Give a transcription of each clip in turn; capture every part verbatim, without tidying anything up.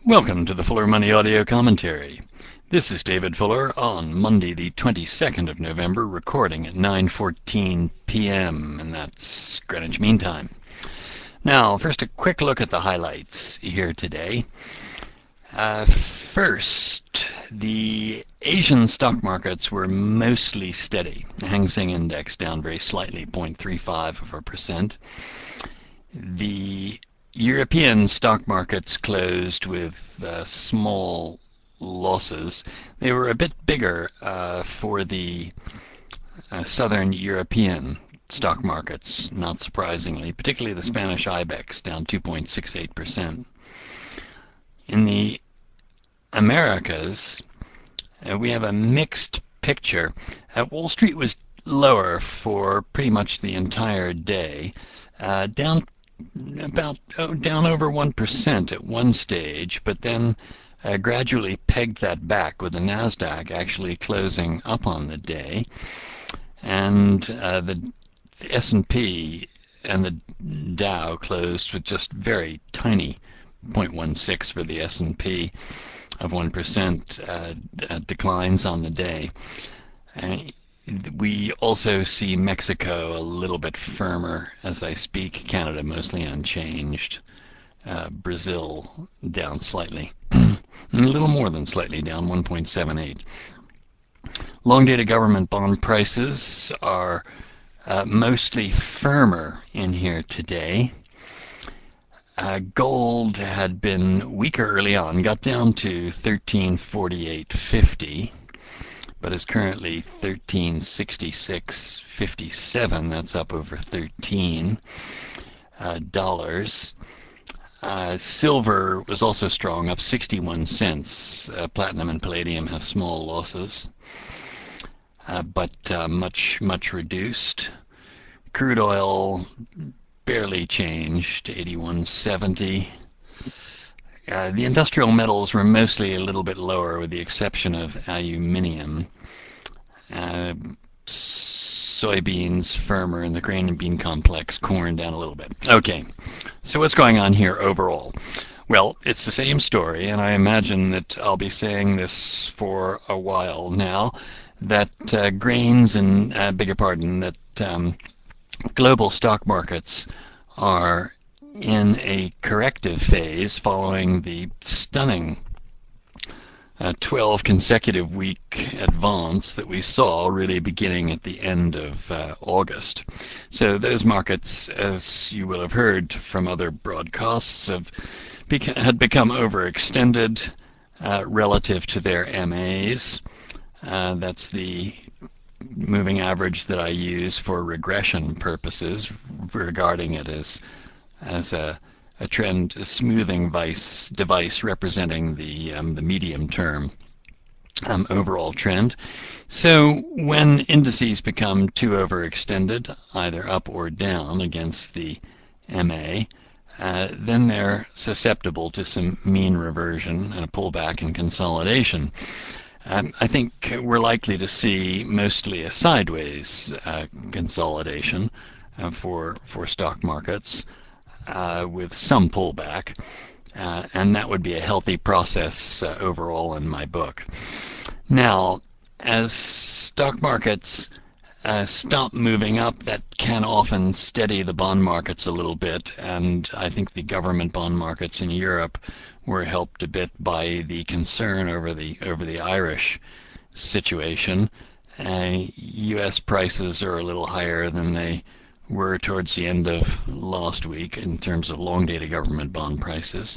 Welcome to the Fuller Money Audio Commentary. This is David Fuller on Monday the twenty-second of November, recording at nine fourteen p m, and that's Greenwich Mean Time. Now, first a quick look at the highlights here today. Uh, first, the Asian stock markets were mostly steady. The Hang Seng Index down very slightly, zero point three five of a percent. The European stock markets closed with uh, small losses. They were a bit bigger uh, for the uh, southern European stock markets, not surprisingly, particularly the Spanish IBEX, down two point six eight percent. In the Americas, uh, we have a mixed picture. Uh, Wall Street was lower for pretty much the entire day, uh, down about oh, down over one percent at one stage, but then uh, gradually pegged that back, with the NASDAQ actually closing up on the day, and uh, the S and P and the Dow closed with just very tiny zero point one six for the S and P of one percent uh, declines on the day. Uh, We also see Mexico a little bit firmer as I speak, Canada mostly unchanged, uh, Brazil down slightly, a little more than slightly down, one point seven eight. Long-dated government bond prices are uh, mostly firmer in here today. Uh, gold had been weaker early on, got down to thirteen forty-eight fifty. But is currently thirteen sixty-six fifty-seven. That's up over thirteen uh, dollars. Uh, silver was also strong, up sixty-one cents. Uh, platinum and palladium have small losses, uh, but uh, much much reduced. Crude oil barely changed, eighty-one seventy. Uh, the industrial metals were mostly a little bit lower, with the exception of aluminium. Uh, soybeans firmer in the grain and bean complex, corn down a little bit. Okay, so what's going on here overall? Well, it's the same story, and I imagine that I'll be saying this for a while now, that uh, grains and, uh, beg your pardon, that um, global stock markets are in a corrective phase following the stunning uh, twelve consecutive week advance that we saw really beginning at the end of uh, August. So those markets, as you will have heard from other broadcasts, have beca- had become overextended uh, relative to their M As. Uh, that's the moving average that I use for regression purposes, regarding it as as a, a trend, a smoothing vice device representing the um, the medium term um, overall trend. So when indices become too overextended, either up or down against the M A, uh, then they're susceptible to some mean reversion and a pullback and consolidation. Um, I think we're likely to see mostly a sideways uh, consolidation uh, for for stock markets, uh, with some pullback, uh, and that would be a healthy process uh, overall in my book. Now, as stock markets uh, stop moving up, that can often steady the bond markets a little bit, and I think the government bond markets in Europe were helped a bit by the concern over the over the Irish situation. Uh, U S prices are a little higher than they were towards the end of last week in terms of long-dated government bond prices.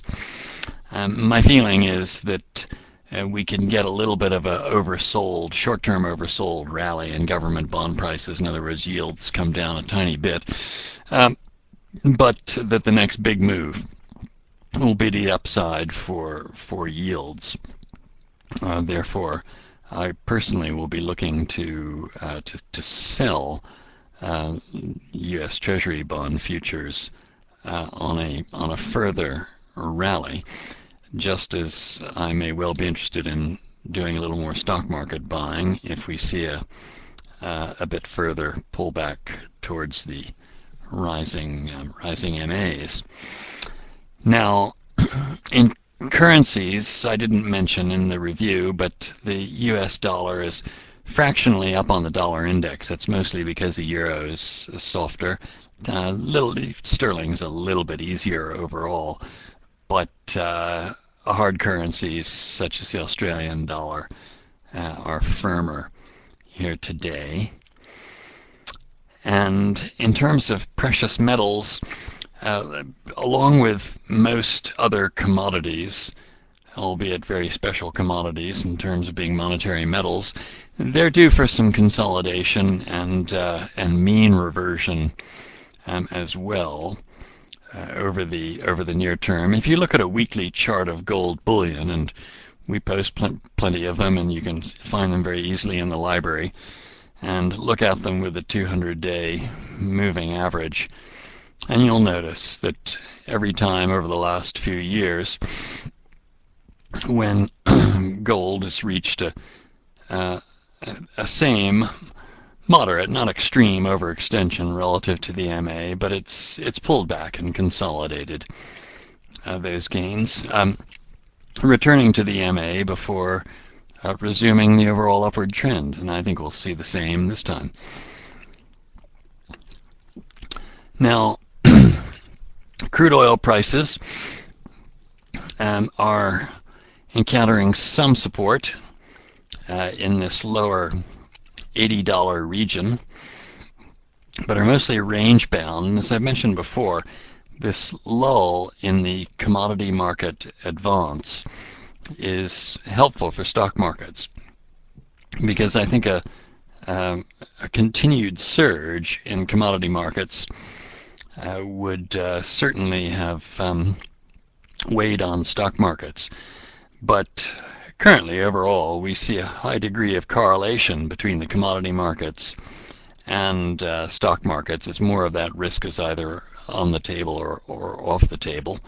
Um, my feeling is that uh, we can get a little bit of a oversold, short-term oversold rally in government bond prices. In other words, yields come down a tiny bit, um, but that the next big move will be the upside for for yields. Uh, therefore, I personally will be looking to uh, to, to sell uh, U S Treasury bond futures uh, on a on a further rally, just as I may well be interested in doing a little more stock market buying if we see a uh, a bit further pullback towards the rising um, rising M As. Now, in currencies I didn't mention in the review, but the U S dollar is fractionally up on the dollar index. That's mostly because the euro is softer. Uh, little sterling's a little bit easier overall, but uh, hard currencies such as the Australian dollar uh, are firmer here today. And in terms of precious metals, uh, along with most other commodities, albeit very special commodities in terms of being monetary metals, they're due for some consolidation and uh, and mean reversion um, as well uh, over the over the near term. If you look at a weekly chart of gold bullion, and we post pl- plenty of them, and you can find them very easily in the library, and look at them with the two hundred day moving average, and you'll notice that every time over the last few years, when gold has reached a, uh, a same moderate, not extreme overextension relative to the M A, but it's it's pulled back and consolidated uh, those gains, um, returning to the M A before uh, resuming the overall upward trend, and I think we'll see the same this time. Now, crude oil prices um, are encountering some support uh, in this lower eighty dollar region, but are mostly range bound. And as I mentioned before, this lull in the commodity market advance is helpful for stock markets, because I think a, um, a continued surge in commodity markets uh, would uh, certainly have um, weighed on stock markets. But currently, overall, we see a high degree of correlation between the commodity markets and uh, stock markets, as more of that risk is either on the table or, or off the table.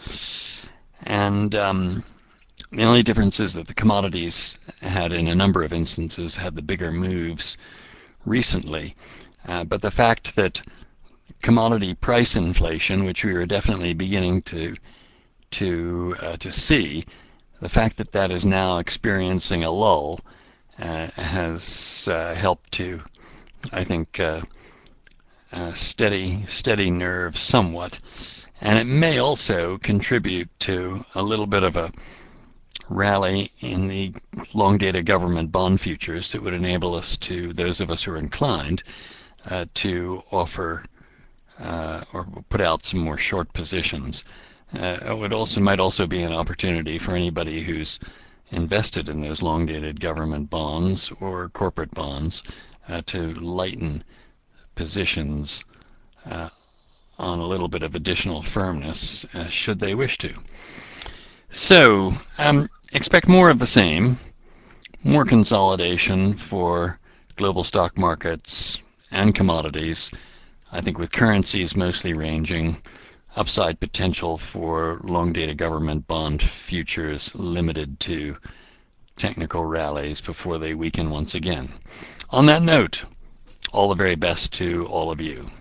And um, the only difference is that the commodities had, in a number of instances, had the bigger moves recently. Uh, but the fact that commodity price inflation, which we are definitely beginning to to uh, to see, the fact that that is now experiencing a lull uh, has uh, helped to, I think, uh, uh, steady steady nerves somewhat, and it may also contribute to a little bit of a rally in the long-dated government bond futures that would enable us to, those of us who are inclined, uh, to offer uh, or put out some more short positions. Uh, it would also might also be an opportunity for anybody who's invested in those long-dated government bonds or corporate bonds uh, to lighten positions uh, on a little bit of additional firmness, uh, should they wish to. So um, expect more of the same, more consolidation for global stock markets and commodities. I think with currencies mostly ranging, upside potential for long-dated government bond futures limited to technical rallies before they weaken once again. On that note, all the very best to all of you.